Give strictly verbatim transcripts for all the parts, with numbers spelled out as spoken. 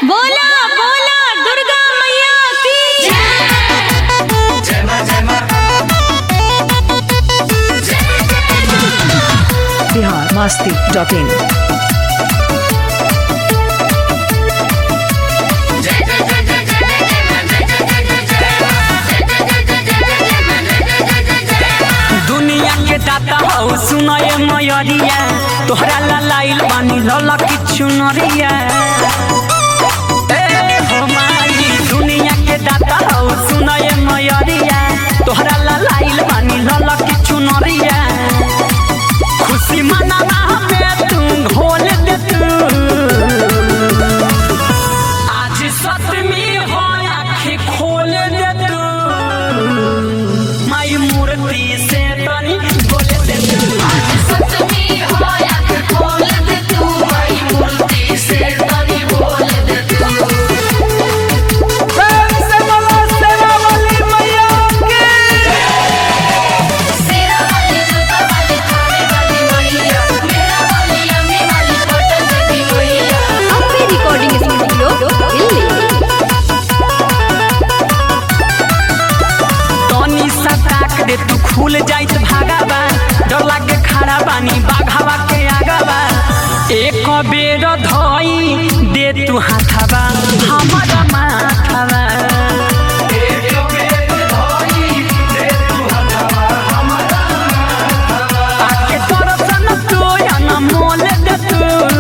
बोला बोला दुर्गा मैया की जय मां जय मां बिहार मस्ती डॉट इन दुनिया के दाता हो सुनाए मयरिया तोहरा ला लाइल बानी लला की चुनरिया ए हो माई दुनिया के दाता हो सुनाए मयरिया तोहरा ला लाइल बानी लला की चुनरिया खुशी मनाना हमें तू घोल दे तू आज सतमी हो आँखें खोल दे तू माई मूर्ति से तनी बोल दे तू सतमी हो आँखें खोल दे तू माई मूर्ति से तनी बोल दे तू प्रेम से बोलो सेवा वाली मैया की सेरा वाली जूता वाली खाने वाली मैया मेरा वाली अम्मी वाली पटन की मैया अम्बे रिकॉर्डिंग स्टूडियो दिल्ली। तनी सा ताक दे तू खुल जाइत भागाबा डर लागे खड़ा बानी बाघावा के आगाबा एक बेर धई दे तू हाथाबा हमारा माथाबा आके दर्शन तू अनमोल दे तू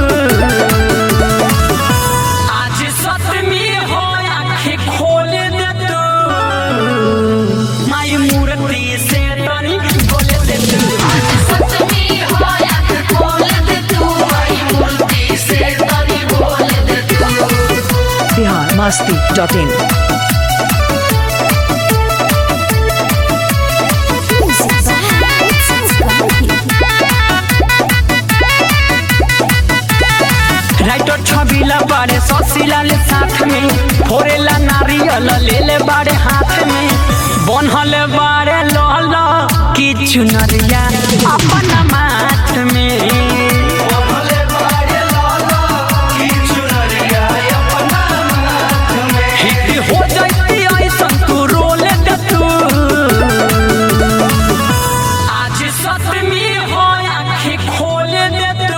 आज सतमी हो आँखें खोल दे तू माई मूर्ति से तनी बोल दे तू सतमी हो आँखें खोल दे तू माई मूर्ति से तनी बोल दे तू Bihar Masti dot in writer Chhabila बारे ससिला ले साथ में फोरेला नारियल ले ले बारे हाथ में बनहल बारे लल की चुनरिया अपन माथ में हिट हो जाती ऐसन तू रोल दे तू आज सतमी हो आँखें खोल दे तू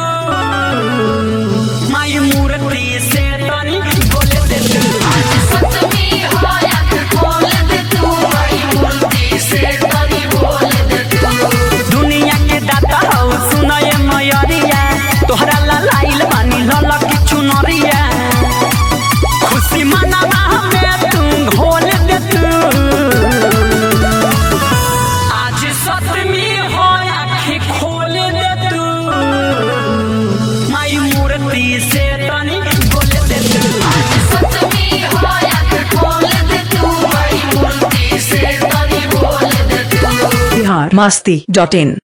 माई मूर्ति से तनी बोल दे तू सतमी हो आँखें खोल दे तू माई मूर्ति से तनी बोल दे तू दुनिया के दाता हो सुनाए मयरिया तोहरा ला लाइल बानी लला की चुनरिया खुशी मनाना हमें तू घोल दे तू आज सतमी हो आँखें खोल दे तू माई मूर्ति से तनी बोल दे तू सतमी हो आँखें खोल दे तू माई मूर्ति से तनी बोल दे तू बिहार मस्ती डॉट इन